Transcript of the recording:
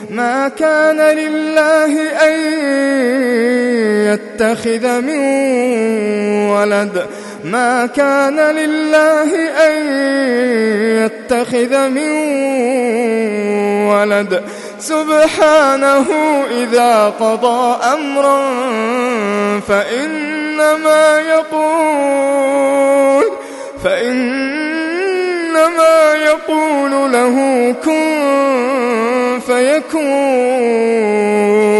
ما كان لله أن يتخذ من ولد ما كان لله أن يتخذ من ولد سبحانه إذا قضى أمرا فإنما يقول له كن فيكون.